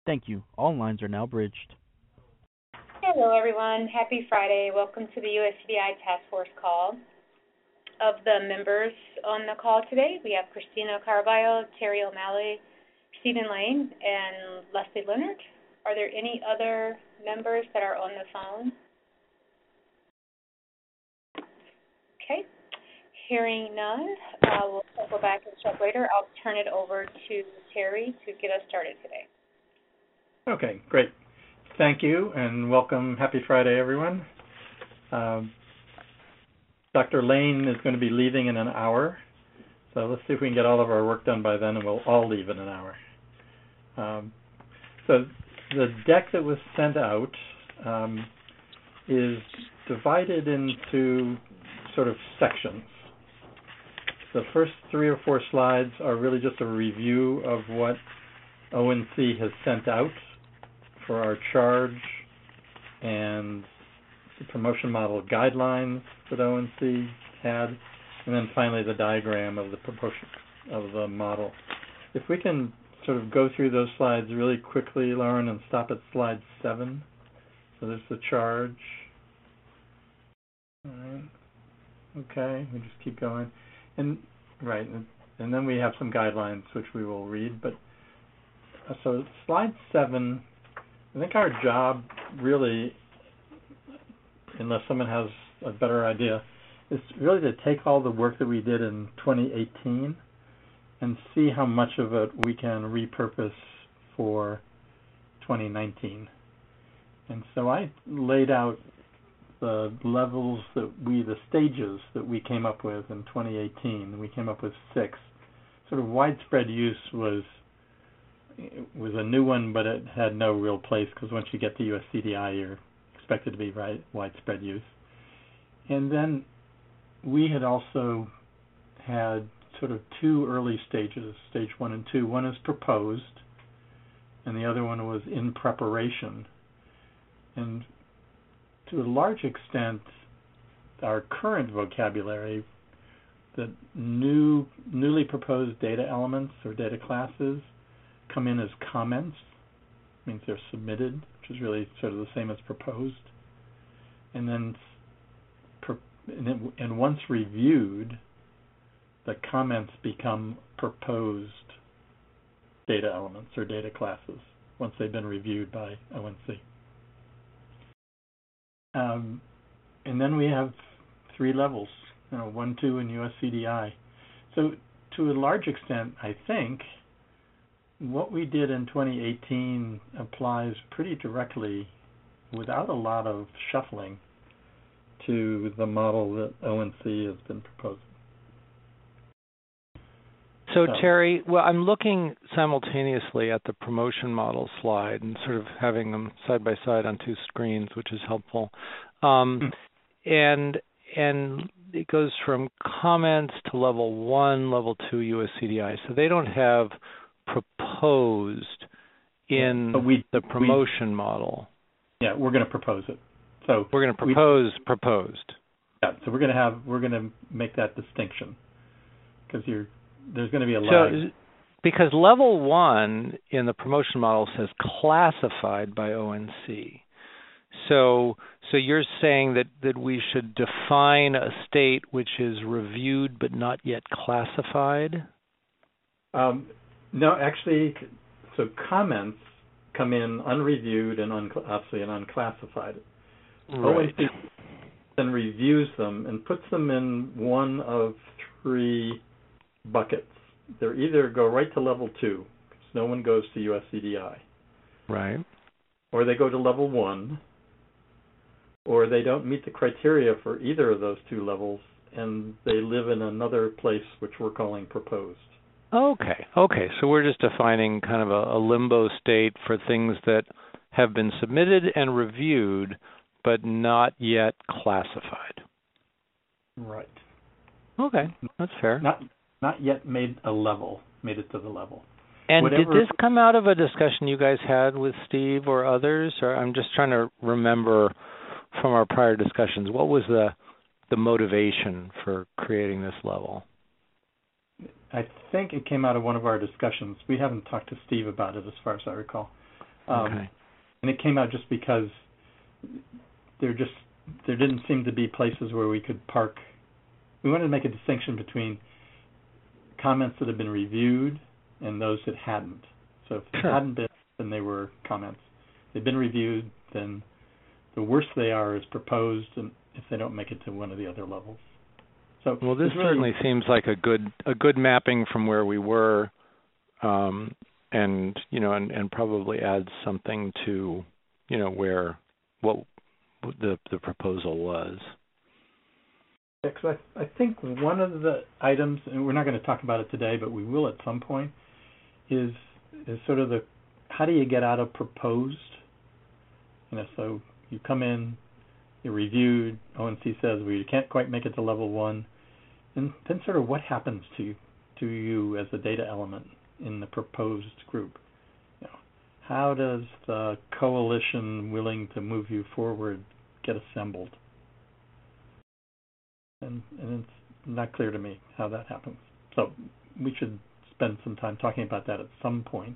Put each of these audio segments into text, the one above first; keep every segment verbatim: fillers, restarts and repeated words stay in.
Thank you. All lines are now bridged. Hello, everyone. Happy Friday. Welcome to the U S C D I Task Force call. Of the members on the call today, we have Christina Carvalho, Terry O'Malley, Stephen Lane, and Leslie Leonard. Are there any other members that are on the phone? Okay. Hearing none, uh, we'll circle back and check later. I'll turn it over to Terry to get us started today. Okay, great. Thank you, and welcome. Happy Friday, everyone. Um, Doctor Lane is going to be leaving in an hour, so let's see if we can get all of our work done by then, and we'll all leave in an hour. Um, so the deck that was sent out um, is divided into sort of sections. The first three or four slides are really just a review of what O N C has sent out for our charge and the promotion model guidelines that O N C had, and then finally the diagram of the proportion of the model. If we can sort of go through those slides really quickly, Lauren, and stop at slide seven. So there's the charge. All right. Okay, we just keep going. And right, and, and then we have some guidelines which we will read. But uh, so slide seven, I think our job really, unless someone has a better idea, is really to take all the work that we did in twenty eighteen and see how much of it we can repurpose for twenty nineteen. And so I laid out the levels that we, the stages that we came up with in twenty eighteen. We came up with six. Sort of widespread use was was a new one, but it had no real place because once you get to U S C D I, you're expected to be right, widespread use. And then we had also had sort of two early stages, stage one and two. One is proposed, and the other one was in preparation. And to a large extent, our current vocabulary, the new, newly proposed data elements or data classes come in as comments, means they're submitted, which is really sort of the same as proposed. And then, and, then, and once reviewed, the comments become proposed data elements or data classes once they've been reviewed by O N C. Um, and then we have three levels, you know, one, two, and U S C D I. So to a large extent, I think, what we did in twenty eighteen applies pretty directly, without a lot of shuffling, to the model that O N C has been proposing. So, Terry, well, I'm looking simultaneously at the promotion model slide and sort of having them side by side on two screens, which is helpful. Um, and and it goes from comments to level one, level two U S C D I. So they don't have proposed in but we, the promotion we, model. Yeah, we're going to propose it. So we're going to propose we, proposed. Yeah, so we're going to have we're going to make that distinction because you're. There's going to be a lag. So, because level one in the promotion model says classified by O N C. So, so you're saying that, that we should define a state which is reviewed but not yet classified? Um, no, actually, so comments come in unreviewed and un, obviously and unclassified. Right. O N C then reviews them and puts them in one of three buckets. They're either go right to level two, because no one goes to U S C D I. Right. Or they go to level one, or they don't meet the criteria for either of those two levels, and they live in another place which we're calling proposed. Okay. Okay. So we're just defining kind of a, a limbo state for things that have been submitted and reviewed, but not yet classified. Right. Okay. That's fair. Not Not yet made a level, made it to the level. And Whatever, did this come out of a discussion you guys had with Steve or others? Or I'm just trying to remember from our prior discussions, what was the the motivation for creating this level? I think it came out of one of our discussions. We haven't talked to Steve about it as far as I recall. Um, okay. And it came out just because there just there didn't seem to be places where we could park. We wanted to make a distinction between comments that had been reviewed and those that hadn't. So if they Sure. hadn't been, then they were comments. If they've been reviewed, then the worse they are is proposed, and if they don't make it to one of the other levels. So well, this really, certainly seems like a good a good mapping from where we were, um, and you know, and, and probably adds something to, you know, where what the the proposal was. Because I, I think one of the items, and we're not going to talk about it today, but we will at some point, is is sort of the how do you get out of proposed? You know, so you come in, you're reviewed, O N C says, well, you can't quite make it to level one, and then sort of what happens to you, to you as a data element in the proposed group? You know, how does the coalition willing to move you forward get assembled? And, and it's not clear to me how that happens. So we should spend some time talking about that at some point.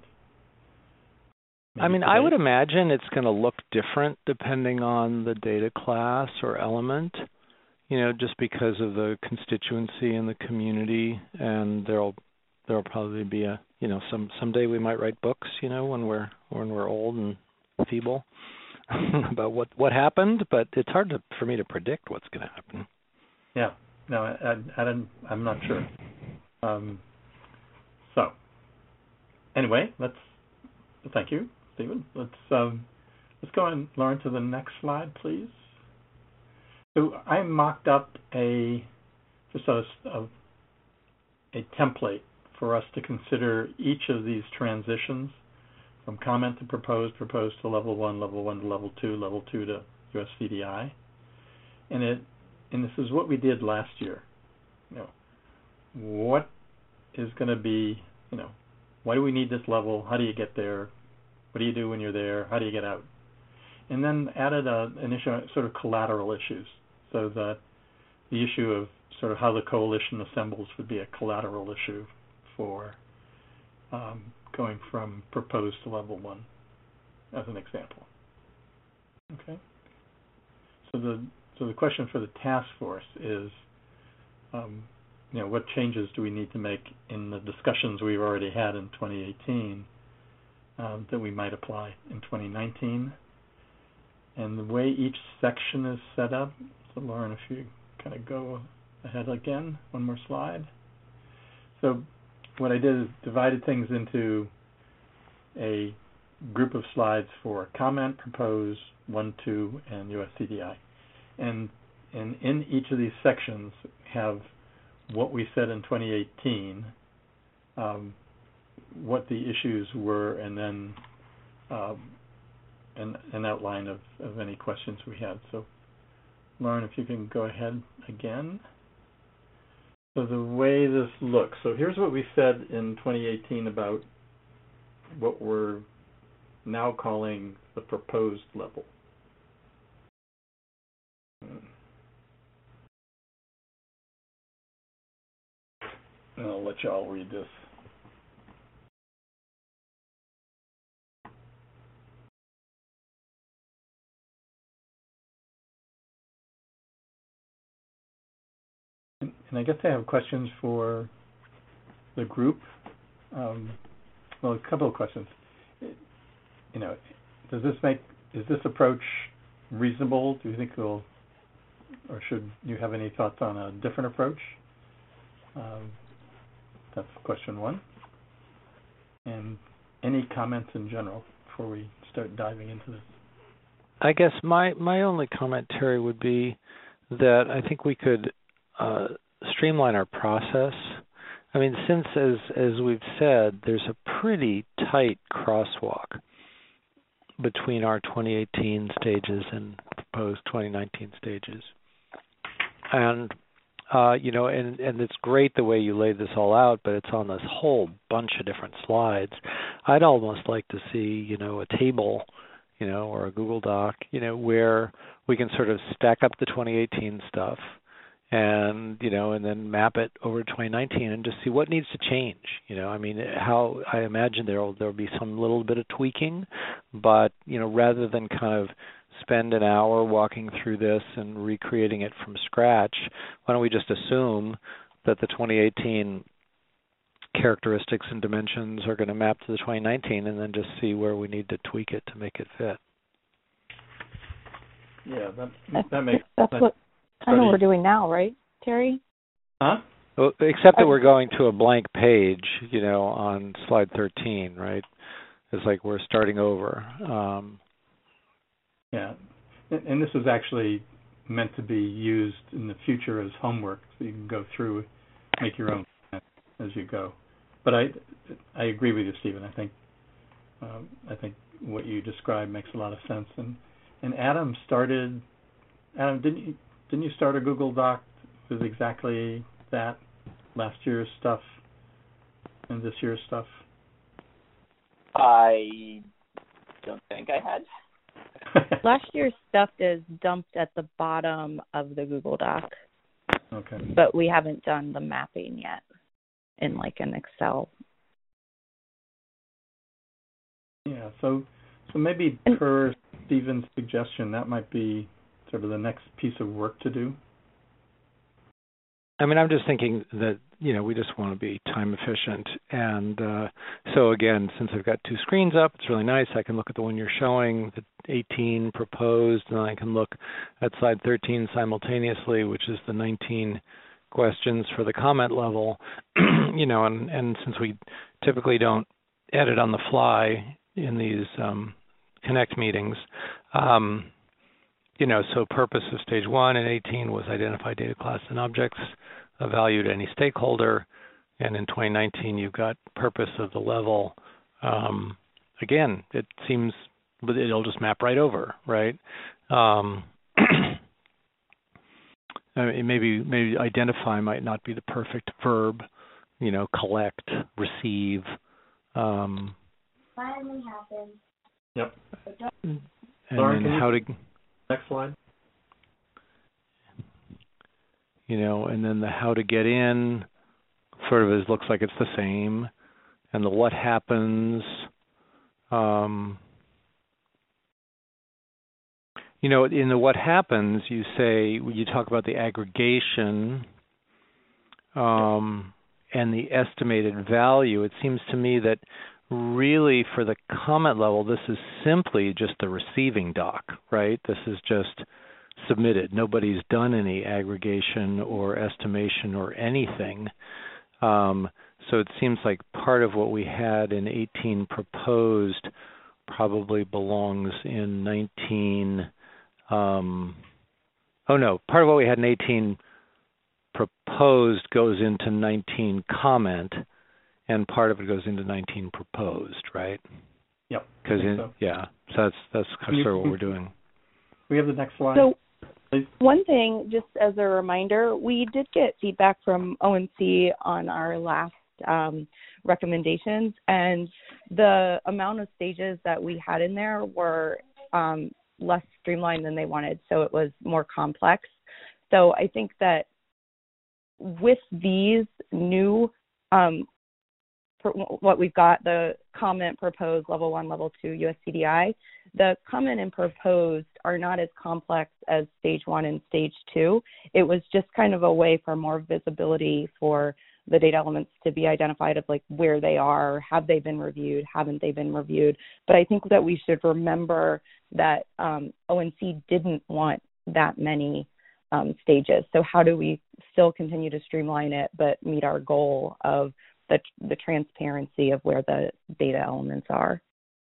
I mean, I would imagine it's going to look different depending on the data class or element, you know, just because of the constituency and the community, and there'll there'll probably be a, you know, some someday we might write books, you know, when we're when we're old and feeble about what what happened, but it's hard to, for me to predict what's going to happen. Yeah, no, I, I, I don't, I'm not sure. Um, so, anyway, let's. Thank you, Stephen. Let's um, let's go on, Lauren, to the next slide, please. So I mocked up a just a, a a template for us to consider each of these transitions from comment to proposed, proposed to level one, level one to level two, level two to U S C D I, and it. And this is what we did last year. You know, what is going to be, you know, why do we need this level? How do you get there? What do you do when you're there? How do you get out? And then added a, an issue, sort of collateral issues, so that the issue of sort of how the coalition assembles would be a collateral issue for um, going from proposed to level one, as an example. Okay. So the So the question for the task force is, um, you know, what changes do we need to make in the discussions we've already had in twenty eighteen um, that we might apply in twenty nineteen? And the way each section is set up, so Lauren, if you kind of go ahead again, one more slide. So what I did is divided things into a group of slides for comment, propose, one, two, and U S C D I. And and in each of these sections have what we said in twenty eighteen, um, what the issues were, and then um, an, an outline of, of any questions we had. So, Lauren, if you can go ahead again. So the way this looks, so here's what we said in twenty eighteen about what we're now calling the proposed level. And I'll let you all read this. And, and I guess I have questions for the group. Um, well, a couple of questions. You know, does this make, is this approach reasonable? Do you think it'll, or should you have any thoughts on a different approach? Um, that's question one. And any comments in general before we start diving into this? I guess my, my only comment, Terry, would be that I think we could uh, streamline our process. I mean, since, as as we've said, there's a pretty tight crosswalk between our twenty eighteen stages and proposed twenty nineteen stages. And, uh, you know, and, and it's great the way you laid this all out, but it's on this whole bunch of different slides. I'd almost like to see, you know, a table, you know, or a Google Doc, you know, where we can sort of stack up the twenty eighteen stuff and you know, and then map it over to twenty nineteen and just see what needs to change. You know, I mean, how I imagine there'll there'll be some little bit of tweaking, but you know, rather than kind of spend an hour walking through this and recreating it from scratch, why don't we just assume that the twenty eighteen characteristics and dimensions are going to map to the twenty nineteen, and then just see where we need to tweak it to make it fit. Yeah, that That's, that makes that's sense. what kind of we're doing now, right, Terry? Huh? Well, except that we're going to a blank page, you know, on slide thirteen, right? It's like we're starting over. Um, yeah, and, and this is actually meant to be used in the future as homework, so you can go through, make your own as you go. But I, I agree with you, Stephen. I think, um, I think what you described makes a lot of sense. And and Adam started. Adam, didn't you didn't you start a Google Doc with exactly that, last year's stuff and this year's stuff? I don't think I had. Last year's stuff is dumped at the bottom of the Google Doc. Okay. But we haven't done the mapping yet in like an Excel. Yeah, so so maybe per Stephen's suggestion, that might be sort of the next piece of work to do. I mean, I'm just thinking that, you know, we just want to be time efficient. And uh, so, again, since I've got two screens up, it's really nice. I can look at the one you're showing, the eighteen proposed, and I can look at slide thirteen simultaneously, which is the nineteen questions for the comment level. You know, and, and since we typically don't edit on the fly in these um, Connect meetings, um, you know, so purpose of stage one and eighteen was identify data class and objects of value to any stakeholder. And in twenty nineteen, you've got purpose of the level. Um, again, it seems it'll just map right over, right? Um, I mean, maybe maybe identify might not be the perfect verb. You know, collect, receive. Um, Finally happened. Yep. And Lauren, then how to. Next slide. You know, and then the how to get in sort of is, looks like it's the same. And the what happens, um, you know, in the what happens, you say, you talk about the aggregation um, and the estimated value. It seems to me that really for the comment level, this is simply just the receiving doc, right? This is just submitted. Nobody's done any aggregation or estimation or anything. Um, so it seems like part of what we had in eighteen proposed probably belongs in nineteen. Um, oh no, part of what we had in eighteen proposed goes into nineteen comment, and part of it goes into nineteen proposed, right? Yep. Because so. yeah, so that's that's sort of what we're doing. We have the next slide. So please. One thing, just as a reminder, we did get feedback from O N C on our last um, recommendations, and the amount of stages that we had in there were um, less streamlined than they wanted, so it was more complex. So I think that with these new, um, what we've got, the comment, proposed, level one, level two, U S C D I, the comment and proposed are not as complex as stage one and stage two. It was just kind of a way for more visibility for the data elements to be identified of like where they are, have they been reviewed, haven't they been reviewed. But I think that we should remember that um, O N C didn't want that many um, stages. So how do we still continue to streamline it but meet our goal of the, the transparency of where the data elements are?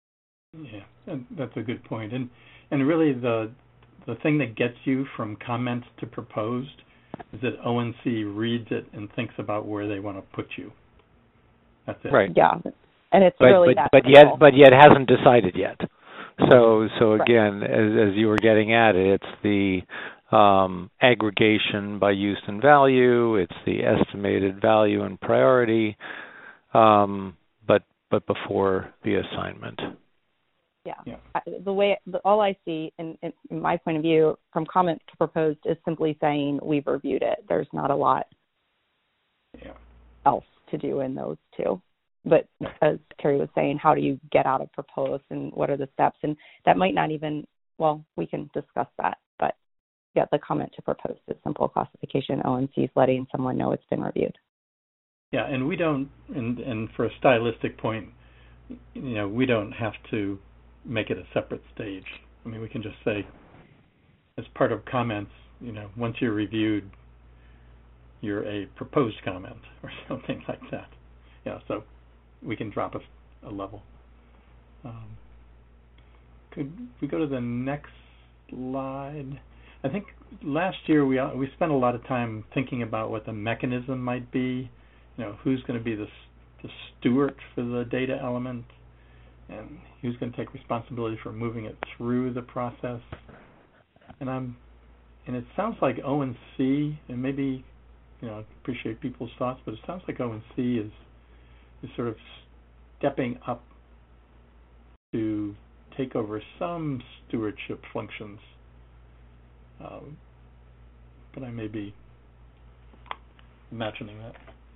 Yeah, that's a good point. And and really the the thing that gets you from comment to proposed is that O N C reads it and thinks about where they want to put you. That's it. Right. Yeah, and it's but, really but, that but simple. yet, but yet hasn't decided yet. So, so Right. again, as, as you were getting at it, it's the um, aggregation by use and value. It's the estimated value and priority, um, but but before the assignment. Yeah. Yeah. I, the way, the, all I see, in, in, in my point of view, from comment to proposed, is simply saying we've reviewed it. There's not a lot Yeah. else to do in those two. But as Terry was saying, how do you get out of proposed, and what are the steps? And that might not even, well, we can discuss that. But yeah, the comment to proposed is simple classification. O N C is letting someone know it's been reviewed. Yeah, and we don't, and, and for a stylistic point, you know, we don't have to make it a separate stage. I mean, we can just say, as part of comments, you know, once you're reviewed, you're a proposed comment or something like that. Yeah, so we can drop a, a level. Um, could we go to the next slide? I think last year we we spent a lot of time thinking about what the mechanism might be. You know, who's going to be the the steward for the data element, and who's going to take responsibility for moving it through the process. And I'm, and it sounds like O N C, and maybe, you know, I appreciate people's thoughts, but it sounds like O N C is is sort of stepping up to take over some stewardship functions. Um, but I may be imagining that.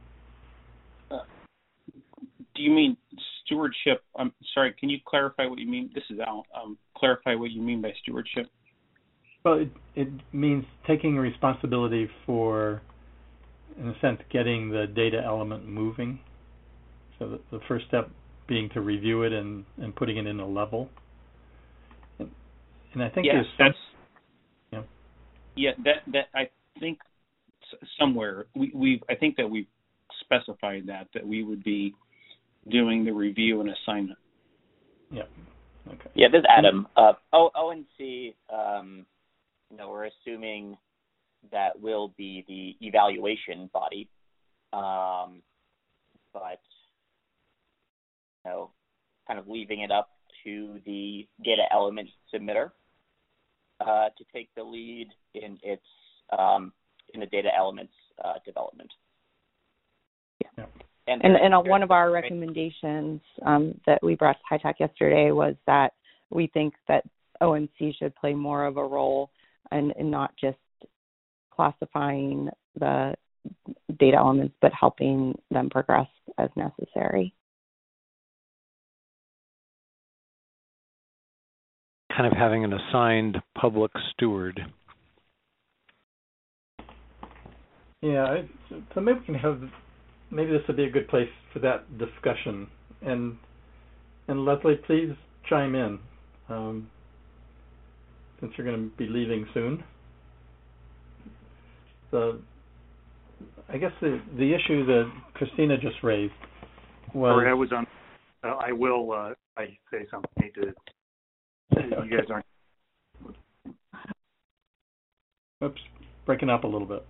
Uh, do you mean stewardship? I'm sorry, can you clarify what you mean? This is Al. Um, clarify what you mean by stewardship. Well, it, it means taking responsibility for, in a sense, getting the data element moving. So the, the first step being to review it and, and putting it in a level. And, and I think yes, there's that's some, yeah, that that I think somewhere we we I think that we've specified that that we would be doing the review and assignment. Yeah. Okay. Yeah, this is Adam. Uh, o- ONC, um, you know, we're assuming that will be the evaluation body, um, but you know, kind of leaving it up to the data element submitter uh, to take the lead in its um, in the data elements uh, development. Yeah. And, and, and one of our recommendations um, that we brought to HITAC yesterday was that we think that O N C should play more of a role and, and not just classifying the data elements, but helping them progress as necessary. Kind of having an assigned public steward. Yeah, I, so maybe we can have, maybe this would be a good place for that discussion. And and Leslie, please chime in, um, since you're going to be leaving soon. The, I guess the the issue that Christina just raised was. Sorry, I was on. Uh, I will. Uh, I say something to. You guys aren't. Oops, breaking up a little bit.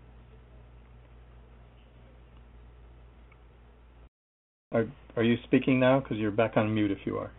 Are are you speaking now? Because you're back on mute if you are.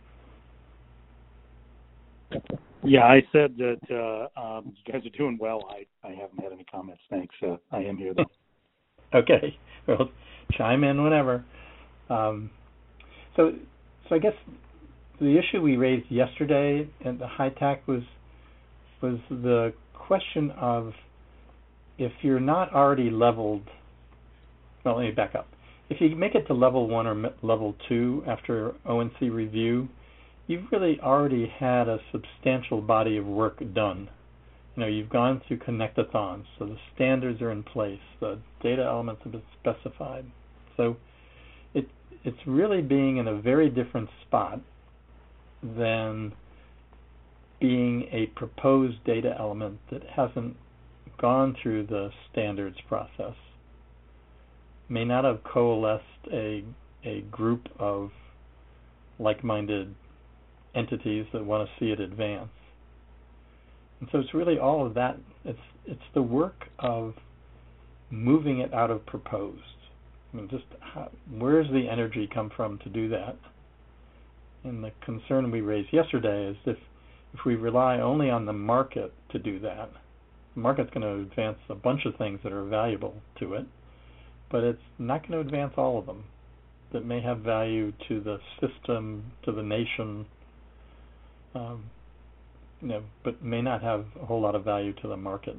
Yeah, I said that uh, um, you guys are doing well. I, I haven't had any comments. Thanks. Uh, I am here though. Okay. Well, chime in whenever. Um, so so I guess the issue we raised yesterday at the HITAC was was the question of if you're not already leveled. Well, let me back up. If you make it to level one or level two after O N C review, you've really already had a substantial body of work done. You know, you've gone through connectathons, so the standards are in place, the data elements have been specified. So it it's really being in a very different spot than being a proposed data element that hasn't gone through the standards process. May not have coalesced a a group of like-minded entities that want to see it advance. And so it's really all of that. It's it's the work of moving it out of proposed. I mean, just how, where's the energy come from to do that? And the concern we raised yesterday is if if we rely only on the market to do that, the market's going to advance a bunch of things that are valuable to it, but it's not going to advance all of them that may have value to the system, to the nation, um, you know, but may not have a whole lot of value to the market.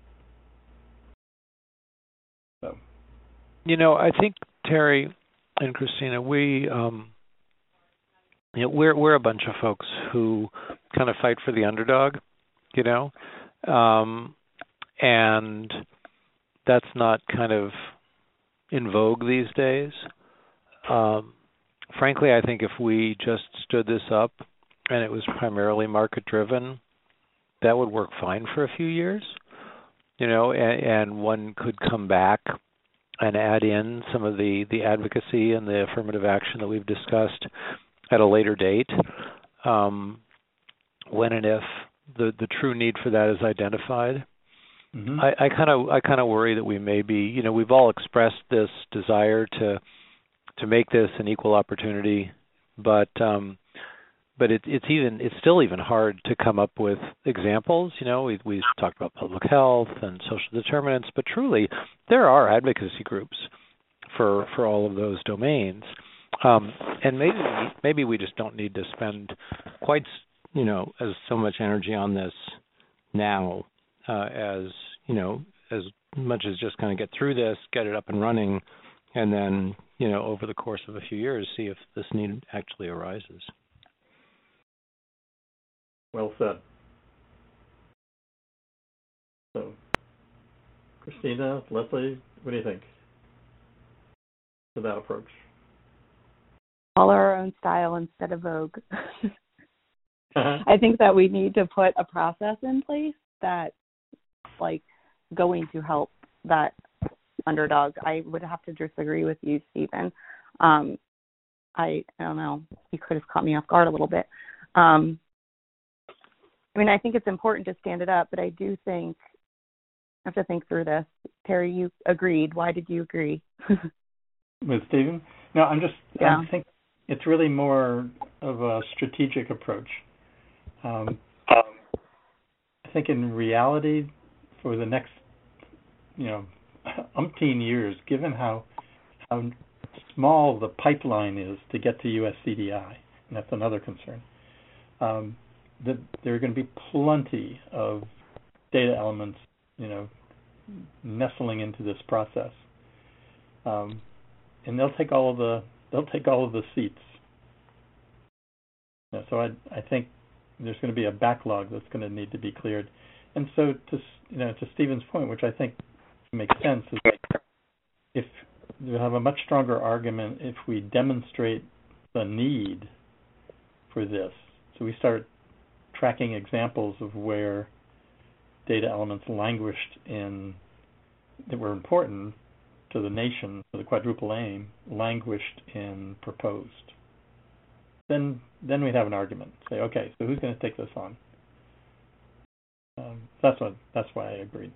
So, you know, I think Terry and Christina, we, um, you know, we're we're a bunch of folks who kind of fight for the underdog, you know, um, and that's not kind of in vogue these days. Um, frankly, I think if we just stood this up and it was primarily market driven, that would work fine for a few years, you know, and, and one could come back and add in some of the, the advocacy and the affirmative action that we've discussed at a later date, um, when and if the, the true need for that is identified. Mm-hmm. I kind of I kind of worry that we may be, you know, we've all expressed this desire to to make this an equal opportunity, but um, but it, it's even it's still even hard to come up with examples. You know, we we talked about public health and social determinants, but truly there are advocacy groups for for all of those domains, um, and maybe maybe we just don't need to spend quite you know as so much energy on this now. Uh, as you know, as much as just kind of get through this, get it up and running, and then you know, over the course of a few years, see if this need actually arises. Well said. So, Christina, Leslie, what do you think to that approach? Follow our own style instead of Vogue. I think that we need to put a process in place that like going to help that underdog. I would have to disagree with you, Stephen. Um, I, I don't know. You could have caught me off guard a little bit. Um, I mean, I think it's important to stand it up, but I do think I have to think through this. Terry, you agreed. Why did you agree? With Stephen? No, I'm just, yeah. I think it's really more of a strategic approach. Um, I think in reality, for the next, you know, umpteen years, given how how small the pipeline is to get to U S C D I, and that's another concern, um, that there are going to be plenty of data elements, you know, nestling into this process, um, and they'll take all of the they'll take all of the seats. You know, so I I think there's going to be a backlog that's going to need to be cleared. And so, to you know, to Stephen's point, which I think makes sense, is that if we have a much stronger argument if we demonstrate the need for this. So we start tracking examples of where data elements languished in that were important to the nation, to the quadruple aim, languished in proposed. Then, then we'd have an argument. Say, okay, so who's going to take this on? Um, that's what. That's why I agreed.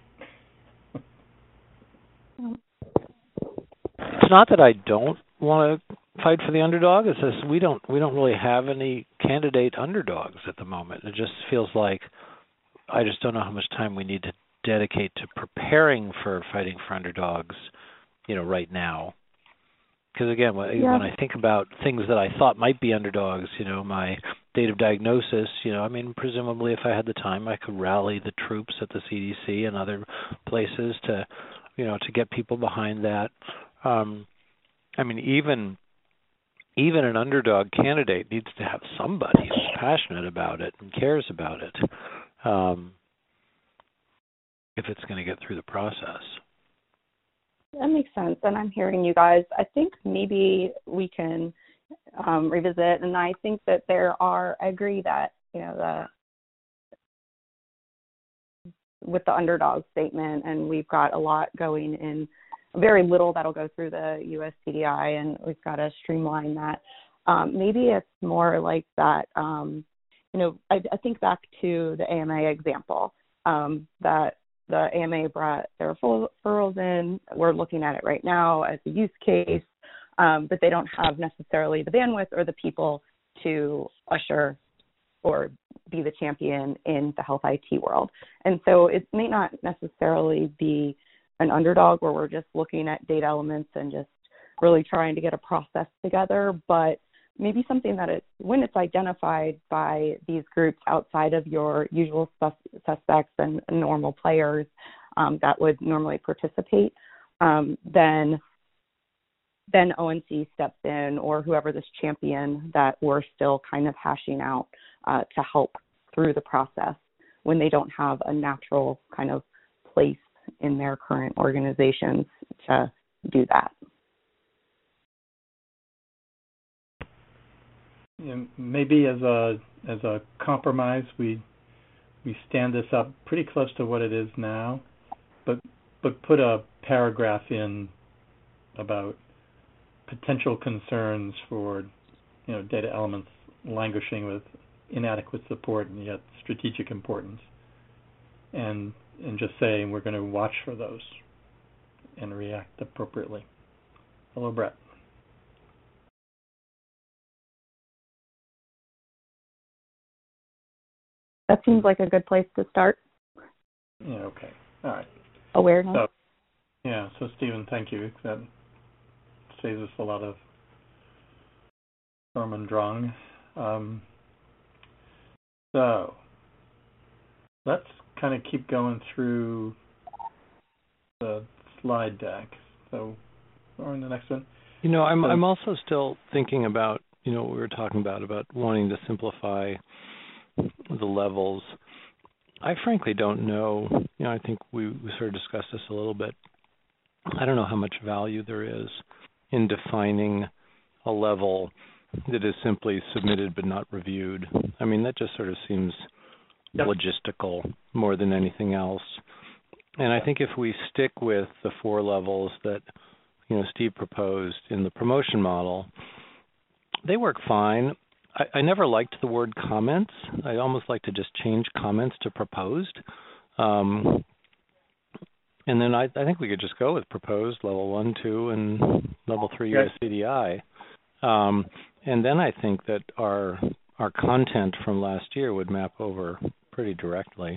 It's not that I don't want to fight for the underdog. It's just we don't we don't really have any candidate underdogs at the moment. It just feels like I just don't know how much time we need to dedicate to preparing for fighting for underdogs, you know, right now. Because again, when, yeah. when I think about things that I thought might be underdogs, you know, my date of diagnosis, you know, I mean, presumably if I had the time, I could rally the troops at the C D C and other places to, you know, to get people behind that. Um, I mean, even even an underdog candidate needs to have somebody who's passionate about it and cares about it, um, if it's going to get through the process. That makes sense, and I'm hearing you guys. I think maybe we can um, revisit, and I think that there are, I agree that, you know, the with the underdog statement, and we've got a lot going in, very little that'll go through the U S C D I, and we've got to streamline that. Um, maybe it's more like that, um, you know, I, I think back to the A M A example, um, that the A M A brought their referrals in. We're looking at it right now as a use case, um, but they don't have necessarily the bandwidth or the people to usher or be the champion in the health I T world. And so it may not necessarily be an underdog where we're just looking at data elements and just really trying to get a process together, but maybe something that it, when it's identified by these groups outside of your usual sus- suspects and normal players um, that would normally participate, um, then then O N C steps in, or whoever this champion that we're still kind of hashing out uh, to help through the process when they don't have a natural kind of place in their current organizations to do that. Yeah, maybe as a as a compromise, we we stand this up pretty close to what it is now, but but put a paragraph in about potential concerns for, you know, data elements languishing with inadequate support and yet strategic importance, and and just saying we're going to watch for those and react appropriately. Hello, Brett. That seems like a good place to start. Yeah, okay. All right. Awareness. So, yeah, so Stephen, thank you. That saves us a lot of Sturm und Drang. Um, so, let's kind of keep going through the slide deck. So, we're in the next one. You know, I'm so, I'm also still thinking about, you know, what we were talking about, about wanting to simplify the levels. I frankly don't know, you know, I think we, we sort of discussed this a little bit. I don't know how much value there is in defining a level that is simply submitted but not reviewed. I mean, that just sort of seems yep. logistical more than anything else. And I think if we stick with the four levels that, you know, Steve proposed in the promotion model, they work fine. I, I never liked the word comments. I almost like to just change comments to proposed. Um, and then I, I think we could just go with proposed, level one, two, and level three U S C D I. Um, and then I think that our our content from last year would map over pretty directly.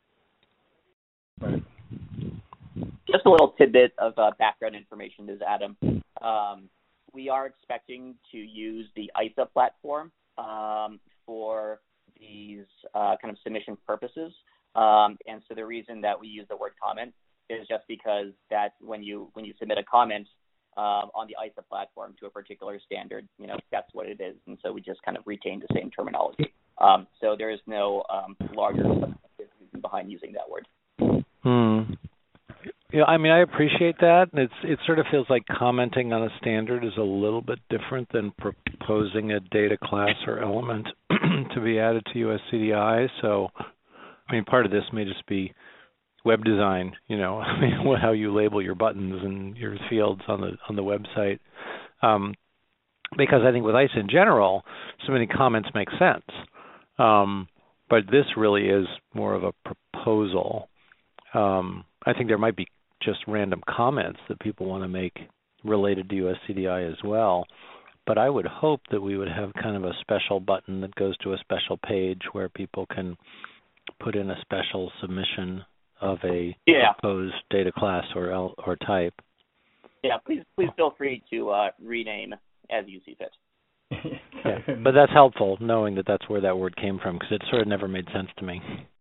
Right. Just a little tidbit of uh, background information is Adam. Um, we are expecting to use the I S A platform um, for these uh, kind of submission purposes. Um, and so the reason that we use the word comment is just because that when you when you submit a comment um, on the I S A platform to a particular standard, you know, that's what it is. And so we just kind of retain the same terminology. Um, so there is no um, larger reason behind using that word. Hmm. Yeah, I mean, I appreciate that. It's it sort of feels like commenting on a standard is a little bit different than proposing a data class or element to be added to U S C D I. So, I mean, part of this may just be web design. You know, I mean, how you label your buttons and your fields on the on the website. Um, because I think with I S A in general, so many comments make sense. Um, but this really is more of a proposal. Um, I think there might be just random comments that people want to make related to U S C D I as well. But I would hope that we would have kind of a special button that goes to a special page where people can put in a special submission of a yeah. proposed data class or L, or type. Yeah, please please feel free to uh, rename as you see fit. Yeah, but that's helpful knowing that that's where that word came from, because it sort of never made sense to me.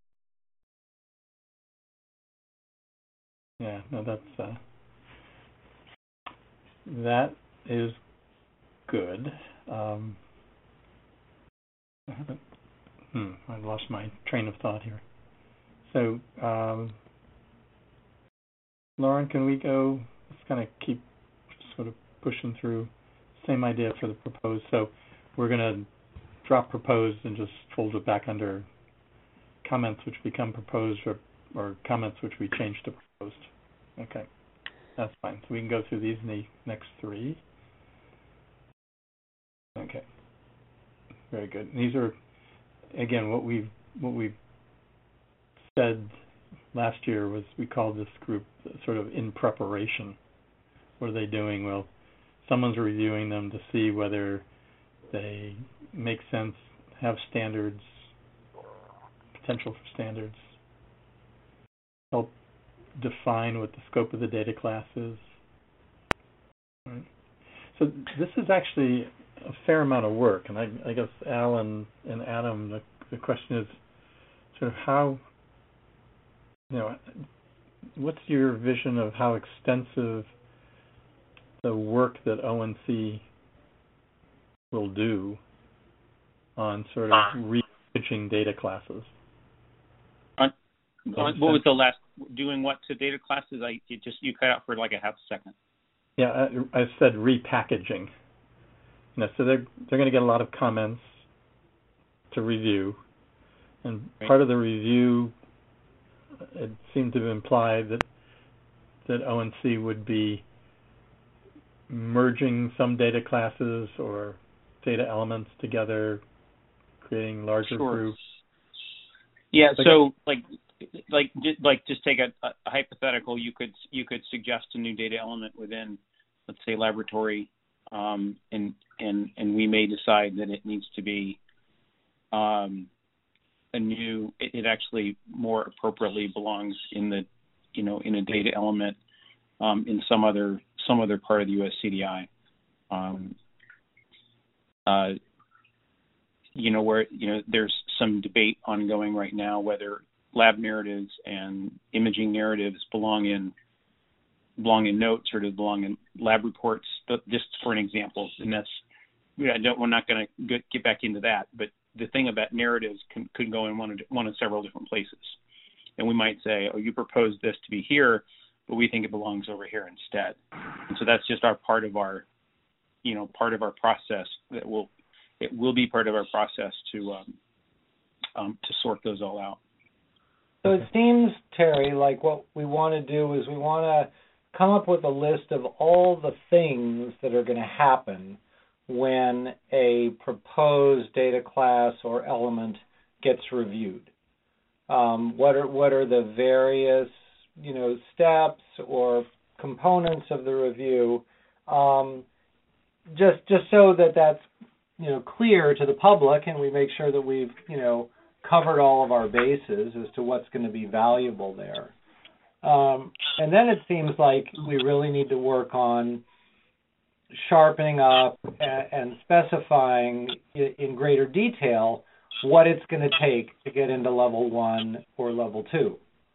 Yeah, no, that's uh, that is good. Um, I haven't. Hmm, I lost my train of thought here. So, um, Lauren, can we go? Let's kind of keep sort of pushing through. Same idea for the proposed. So, we're going to drop proposed and just fold it back under comments which become proposed, or, or comments which we change to proposed. Okay, that's fine. So we can go through these in the next three. Okay, very good. These are, again, what we've what we've said last year was we called this group sort of in preparation. What are they doing? Well, someone's reviewing them to see whether they make sense, have standards, potential for standards, help define what the scope of the data class is. Right. So this is actually a fair amount of work, and I, I guess Al and, and Adam, the, the question is sort of how, you know, what's your vision of how extensive the work that O N C will do on sort of re-imaging data classes? On, on, what was the last, doing what to data classes? I it just, you cut out for like a half a second. Yeah, I, I said repackaging. You know, so they're they're going to get a lot of comments to review, and right. part of the review, it seemed to imply that that O N C would be merging some data classes or data elements together, creating larger sure. groups. Yeah, so like like like just take a, a hypothetical. You could you could suggest a new data element within, let's say, laboratory. Um, and, and, and we may decide that it needs to be um, a new, it, it actually more appropriately belongs in the, you know, in a data element um, in some other, some other part of the U S C D I. Um, uh, you know, where, you know, there's some debate ongoing right now whether lab narratives and imaging narratives belong in belong in notes or to belong in lab reports, but just for an example, and that's, you know, I don't, we're not going to get back into that, but the thing about narratives can, could go in one of, one of several different places. And we might say, oh, you proposed this to be here, but we think it belongs over here instead. And so that's just our part of our, you know, part of our process that will, it will be part of our process to, um, um, to sort those all out. So it seems, Terry, like what we want to do is we want to come up with a list of all the things that are going to happen when a proposed data class or element gets reviewed. Um, what are what are the various, you know, steps or components of the review? Um, just just so that that's, you know, clear to the public, and we make sure that we've, you know, covered all of our bases as to what's going to be valuable there. Um, and then it seems like we really need to work on sharpening up and, and specifying in, in greater detail what it's going to take to get into level one or level two.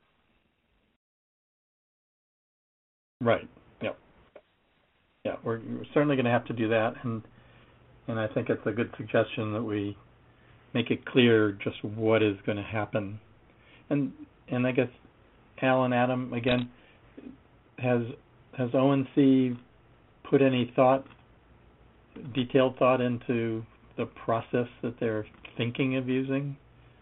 Right. Yeah. Yeah, we're, we're certainly going to have to do that, and and I think it's a good suggestion that we make it clear just what is going to happen. And and I guess Al and Adam, again, has has O N C put any thought, detailed thought into the process that they're thinking of using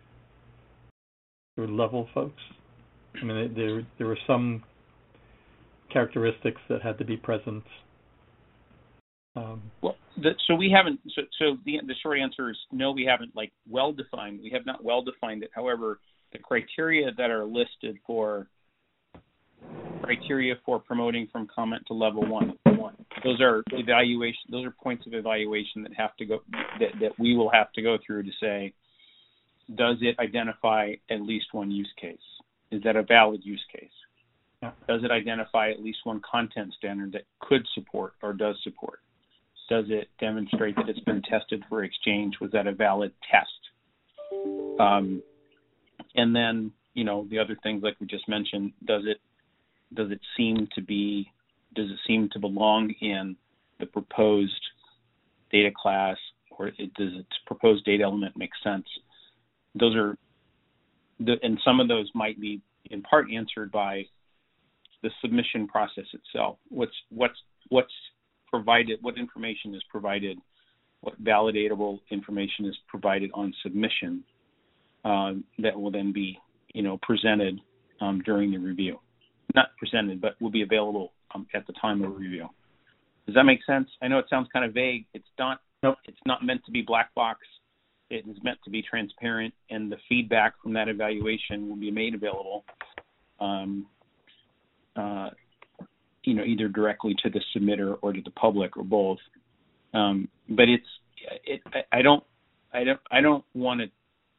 for level folks? I mean, there there were some characteristics that had to be present. Um, well, the, so we haven't. So, so the the short answer is no. We haven't like well defined. We have not well defined it. However, the criteria that are listed for criteria for promoting from comment to level one, one. Those are evaluation. Those are points of evaluation that have to go that, that we will have to go through to say, does it identify at least one use case? Is that a valid use case? Yeah. Does it identify at least one content standard that could support or does support? Does it demonstrate that it's been tested for exchange? Was that a valid test? Um, and then, you know, the other things like we just mentioned, does it does it seem to be does it seem to belong in the proposed data class, or it, does its proposed data element make sense? Those are, the, and some of those might be in part answered by the submission process itself. What's what's what's provided, what information is provided, what validatable information is provided on submission um, that will then be, you know, presented um, during the review. Not presented, but will be available um, at the time of review. Does that make sense? I know it sounds kind of vague. It's not. Nope. It's not meant to be black box. It is meant to be transparent, and the feedback from that evaluation will be made available, um, uh, you know, either directly to the submitter or to the public or both. Um, but it's, it, I, I don't, I don't, I don't want to.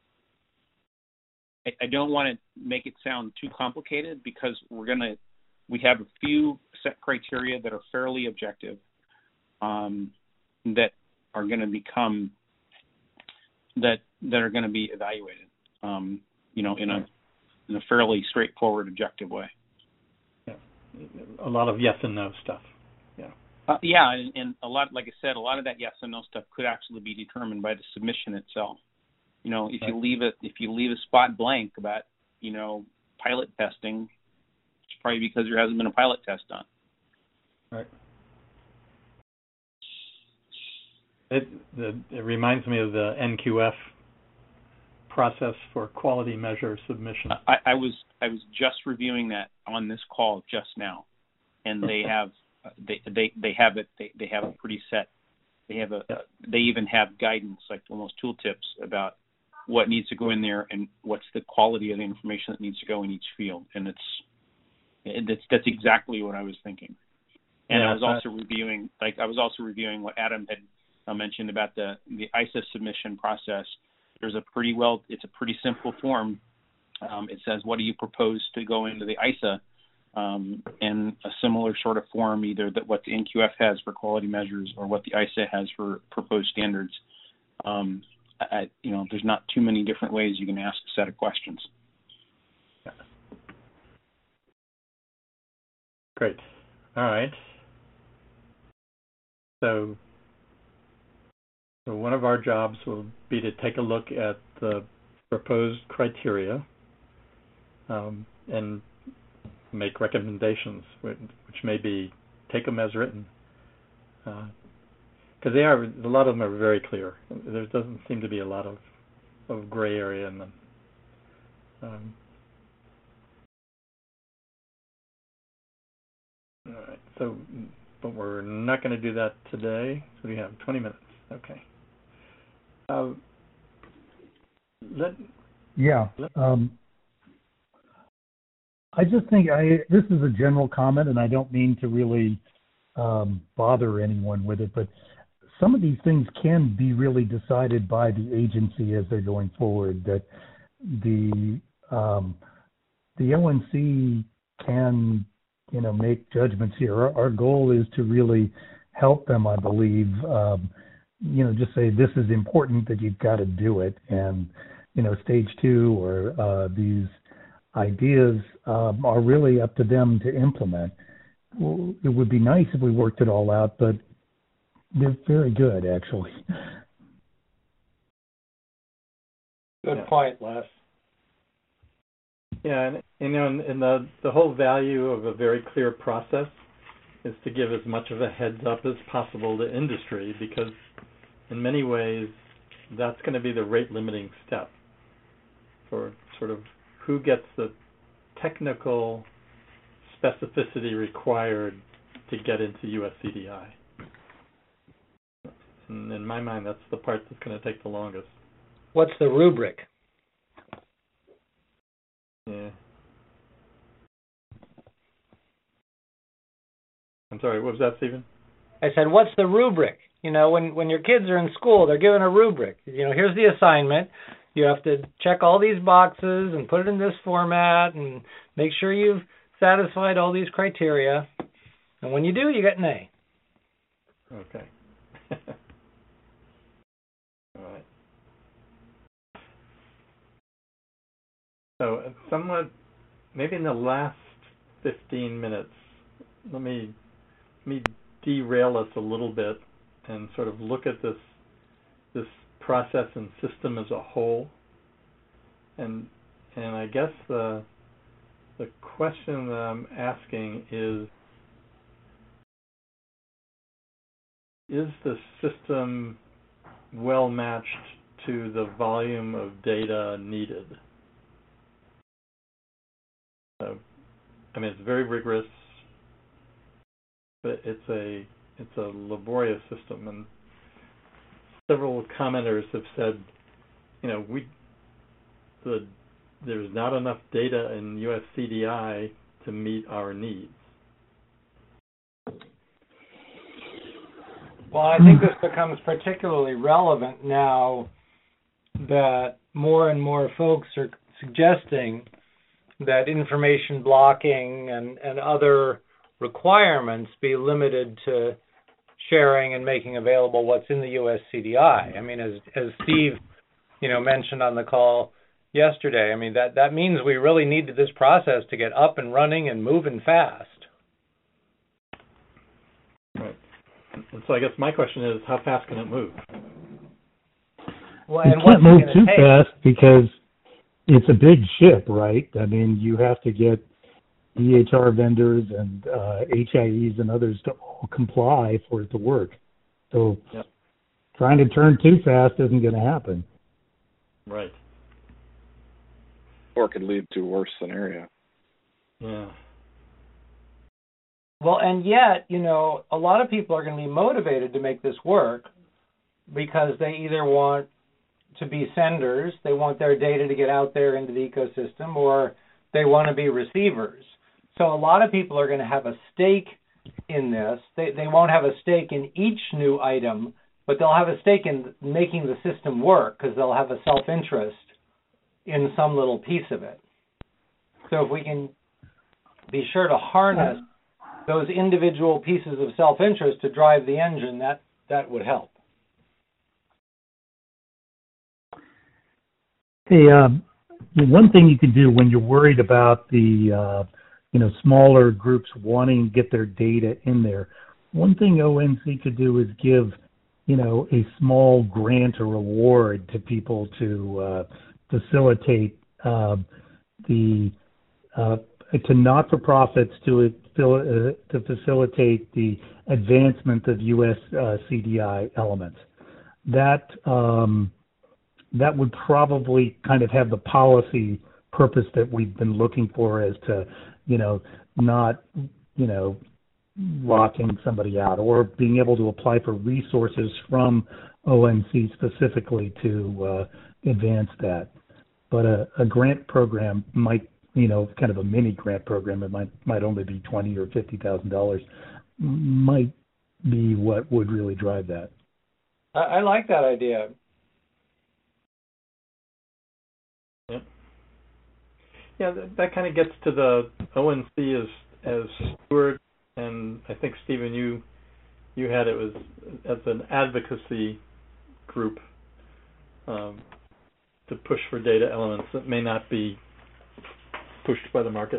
I don't want to make it sound too complicated because we're going to, we have a few set criteria that are fairly objective, um, that are going to become that that are going to be evaluated, um, you know, in a in a fairly straightforward, objective way. Yeah, a lot of yes and no stuff. Yeah. Uh, yeah, and, and a lot, like I said, a lot of that yes and no stuff could actually be determined by the submission itself. You know, if right. you leave it, if you leave a spot blank about, you know, pilot testing, it's probably because there hasn't been a pilot test done. Right. It, the, it reminds me of the N Q F process for quality measure submission. I, I was I was just reviewing that on this call just now, and they have they they they have it they, they have a pretty set. They have a yeah. they even have guidance, like almost tooltips about what needs to go in there and what's the quality of the information that needs to go in each field, and it's it's that's exactly what I was thinking. And yeah, I was also reviewing like I was also reviewing what Adam had uh, mentioned about the the I S A submission process. There's a pretty well it's a pretty simple form. Um, it says what do you propose to go into the I S A, um, and a similar sort of form, either that what the N Q F has for quality measures or what the I S A has for proposed standards. Um, I, you know, there's not too many different ways you can ask a set of questions. Yeah. Great. All right. So, so one of our jobs will be to take a look at the proposed criteria um, and make recommendations, which, which may be take them as written. Uh, Because they are, a lot of them are very clear. There doesn't seem to be a lot of, of gray area in them. Um, all right. So, but we're not going to do that today. So we have twenty minutes. Okay. Uh, let. Yeah. Let, um, I just think I. This is a general comment, and I don't mean to really um, bother anyone with it, but some of these things can be really decided by the agency as they're going forward. That the um, the O N C can, you know, make judgments here. Our, our goal is to really help them, I believe. Um, you know, just say this is important that you've got to do it, and you know, stage two or uh, these ideas um, are really up to them to implement. Well, it would be nice if we worked it all out, but they're very good, actually. Good yeah. point, Les. Yeah, and you know, and, and the the whole value of a very clear process is to give as much of a heads up as possible to industry, because in many ways that's going to be the rate limiting step for sort of who gets the technical specificity required to get into U S C D I. And in my mind, that's the part that's going to take the longest. What's the rubric? Yeah. I'm sorry, what was that, Stephen? I said, what's the rubric? You know, when, when your kids are in school, they're given a rubric. You know, here's the assignment. You have to check all these boxes and put it in this format and make sure you've satisfied all these criteria. And when you do, you get an A. Okay. All right. So, somewhat, maybe in the last fifteen minutes, let me let me derail us a little bit and sort of look at this this process and system as a whole. And and I guess the the question that I'm asking is, is the system well matched to the volume of data needed? So, I mean, it's very rigorous, but it's a it's a laborious system, and several commenters have said, you know, we the there's not enough data in U S C D I to meet our needs. Well, I think this becomes particularly relevant now that more and more folks are suggesting that information blocking and, and other requirements be limited to sharing and making available what's in the U S C D I. I mean, as as Steve, you know, mentioned on the call yesterday, I mean, that, that means we really need this process to get up and running and moving fast. Right. And so I guess my question is, how fast can it move? Well, you and can't move too take? fast because it's a big ship, right? I mean, you have to get E H R vendors and uh, H I Es and others to all comply for it to work. So yep. trying to turn too fast isn't going to happen. Right. Or it could lead to a worse scenario. Yeah. Well, and yet, you know, a lot of people are going to be motivated to make this work because they either want to be senders, they want their data to get out there into the ecosystem, or they want to be receivers. So a lot of people are going to have a stake in this. They they won't have a stake in each new item, but they'll have a stake in making the system work because they'll have a self-interest in some little piece of it. So if we can be sure to harness those individual pieces of self-interest to drive the engine, that, that would help. Hey, um, one thing you can do when you're worried about the, uh, you know, smaller groups wanting to get their data in there, one thing O N C could do is give, you know, a small grant or reward to people to uh, facilitate uh, the uh, to not-for-profits to uh, to facilitate the advancement of U S uh, C D I elements. That um, that would probably kind of have the policy purpose that we've been looking for, as to, you know, not, you know, locking somebody out, or being able to apply for resources from O N C specifically to uh, advance that. But a, a grant program might, you know, kind of a mini grant program, it might might only be twenty or fifty thousand dollars, might be what would really drive that. I, I like that idea. Yeah. Yeah, that, that kind of gets to the O N C as as steward, and I think Stephen, you you had it was as an advocacy group um, to push for data elements that may not be pushed by the market.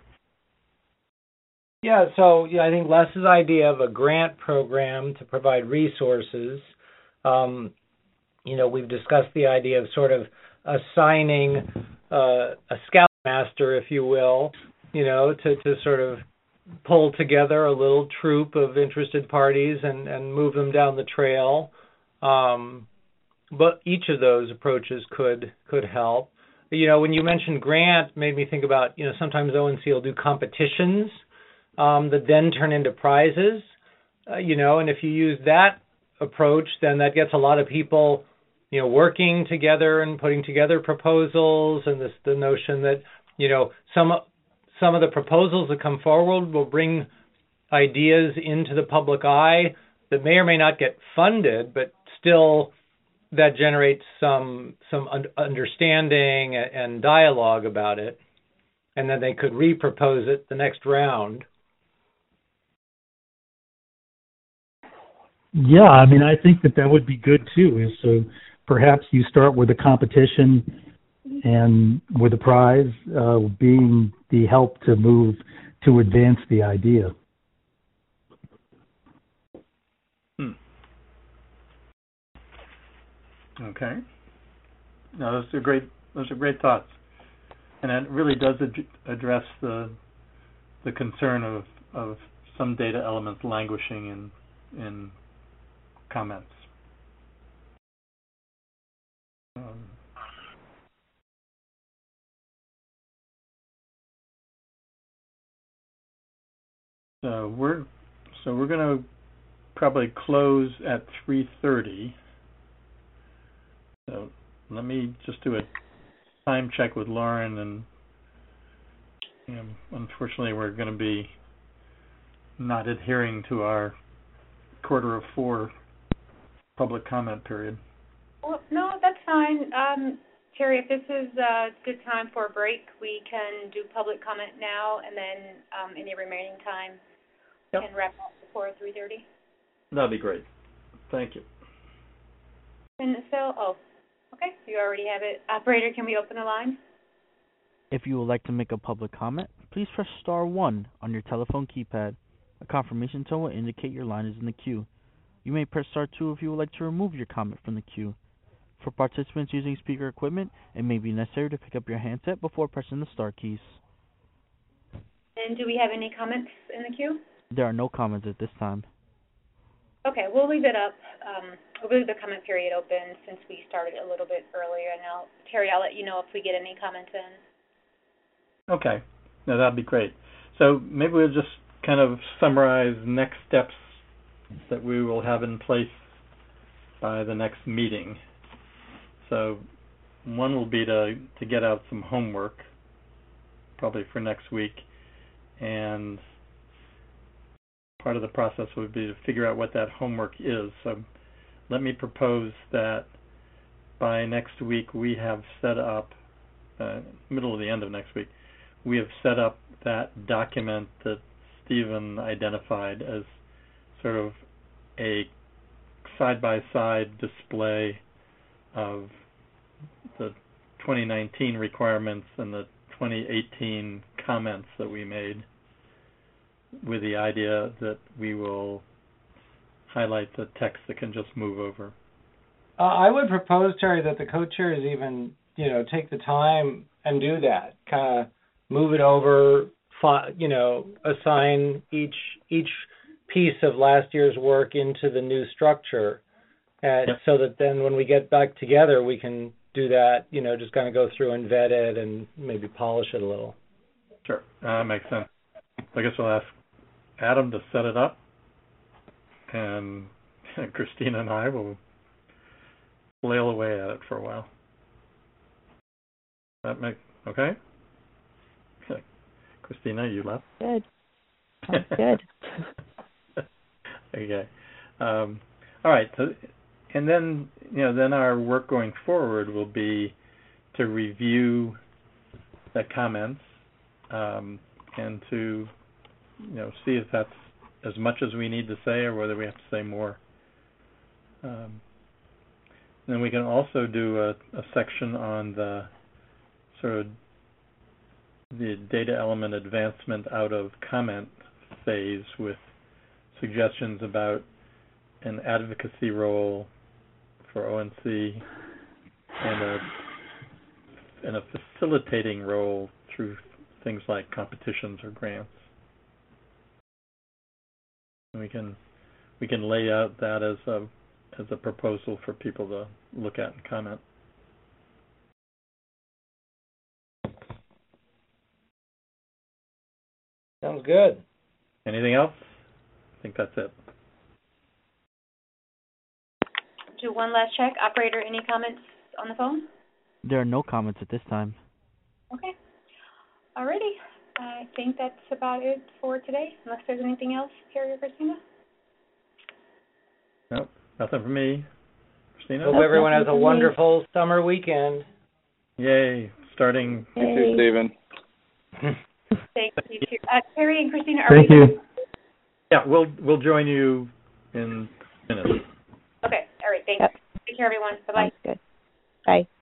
Yeah, so yeah, I think Les's idea of a grant program to provide resources, um, you know, we've discussed the idea of sort of assigning uh, a scoutmaster, if you will, you know, to, to sort of pull together a little troop of interested parties and, and move them down the trail. Um, but each of those approaches could could help. You know, when you mentioned grant, made me think about, you know, sometimes O N C will do competitions um, that then turn into prizes, uh, you know, and if you use that approach, then that gets a lot of people, you know, working together and putting together proposals, and this the notion that, you know, some some of the proposals that come forward will bring ideas into the public eye that may or may not get funded, but still that generates some some un- understanding and dialogue about it, and then they could repropose it the next round. Yeah, I mean, I think that that would be good too. Is so perhaps you start with a competition, and with a prize uh, being the help to move to advance the idea. Hmm. Okay. No, those are great. Those are great thoughts, and it really does ad- address the the concern of of some data elements languishing in in comments. Um, so we're so we're going to probably close at three thirty. So let me just do a time check with Lauren, and you know, unfortunately we're going to be not adhering to our quarter of four public comment period. Well, no, that's fine. Um, Terry, if this is a good time for a break, we can do public comment now, and then um, any remaining time yep. can wrap up before three thirty. That'd be great. Thank you. And so, oh, okay, you already have it. Operator, can we open the line? If you would like to make a public comment, please press star one on your telephone keypad. A confirmation tone will indicate your line is in the queue. You may press star two if you would like to remove your comment from the queue. For participants using speaker equipment, it may be necessary to pick up your handset before pressing the star keys. And do we have any comments in the queue? There are no comments at this time. Okay, we'll leave it up. Um, we'll leave the comment period open since we started a little bit earlier. And I'll, Terry, I'll let you know if we get any comments in. Okay. No, that'd be great. So maybe we'll just kind of summarize next steps that we will have in place by the next meeting. So one will be to, to get out some homework, probably for next week, and part of the process would be to figure out what that homework is. So let me propose that by next week we have set up, uh, middle of the end of next week, we have set up that document that Stephen identified as sort of a side-by-side display of the twenty nineteen requirements and the twenty eighteen comments that we made, with the idea that we will highlight the text that can just move over. Uh, I would propose, Terry, that the co-chairs even, you know, take the time and do that. Kind of move it over, you know, assign each each piece of last year's work into the new structure, and yep. So that then when we get back together, we can do that, you know, just kind of go through and vet it and maybe polish it a little. Sure, uh, that makes sense. I guess we'll ask Adam to set it up, and Christina and I will flail away at it for a while. That make okay? Okay. Christina, you left? Good. Sounds good. Okay. Um, all right. So, and then you know, then our work going forward will be to review the comments um, and to you know see if that's as much as we need to say or whether we have to say more. Um, then we can also do a, a section on the sort of the data element advancement out of comment phase with suggestions about an advocacy role for O N C and a and a facilitating role through things like competitions or grants. And we can we can lay out that as a as a proposal for people to look at and comment. Sounds good. Anything else? I think that's it. Do one last check. Operator, any comments on the phone? There are no comments at this time. Okay. Alrighty. I think that's about it for today, unless there's anything else, Terry or Christina? Nope, nothing for me. Christina? Hope everyone has a wonderful summer weekend. Yay. Starting. Yay. You too, Stephen. Thank you. Too. Uh, Terry and Christina, are Thank we you. Good? Yeah, we'll we'll join you in minutes. Okay. All right. Thanks. Yep. Take care, everyone. Bye-bye. Sounds good. Bye.